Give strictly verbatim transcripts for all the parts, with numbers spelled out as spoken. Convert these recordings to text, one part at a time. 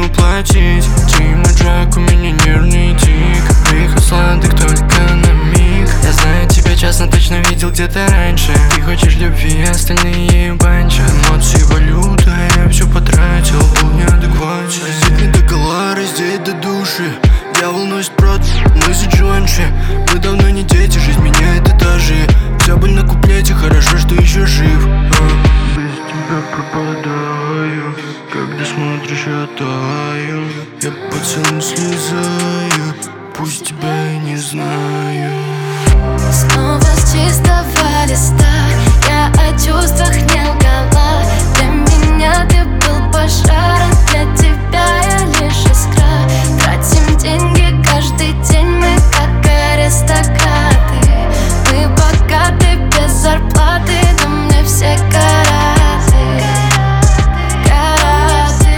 уплатить. Тима Джак, у меня нервный тик. Приехал сладок только на миг. Я знаю тебя честно, точно видел где-то раньше. Ты хочешь любви, остальные банчат. Эмоции валюта, я все потратил, был в неадеквате. Раздеть не догола, раздеть до души. Дьявол носит прочь, носит Джончи. Мы давно не дети, жизнь меняет этажи. Вся боль на куплете, хорошо, что еще жив. а. Без тебя пропадаю, когда смотришь, я таю. Я по целым слезаю, пусть тебя и не знаю. Снова с чистого листа, я о чувствах не лгала. Для меня ты был пожаром, для тебя я лишь искра. Тратим деньги каждый день, мы как аристократы. Мы богаты без зарплаты, но мне все караты. Караты.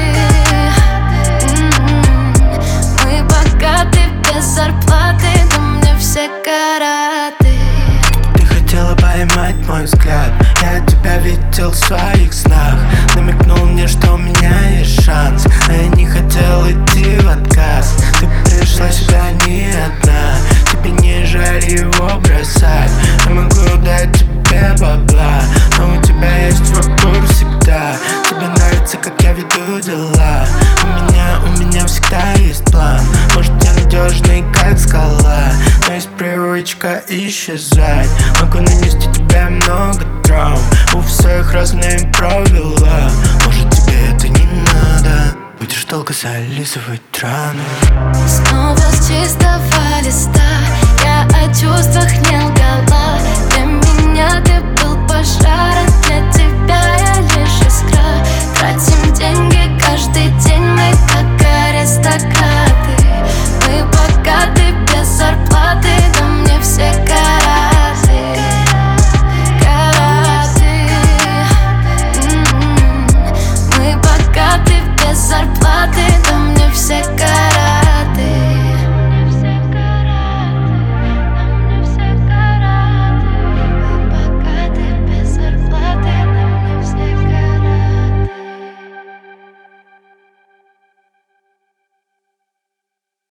М-м-м. Мы богаты без зарплаты, но мне все караты. Ты хотела поймать мой взгляд, я тебя видел в своих снах. Намекнул мне, что у меня есть шанс, но я не хотел идти в отказ. Ты пришла сюда не одна, тебе не жаль его бросать. Я могу дать тебе бабла, но у тебя есть выбор всегда. Тебе нравится, как я веду дела. У меня, у меня всегда есть план. Может, я надежный, как скала, но есть привычка исчезать. Могу нанести тебе много травм, у всех разные правила. Может, тебе это не надо, будешь долго зализывать раны. Снова с чистого листа, я о чувствах не лгала. Для меня ты был пожаром, для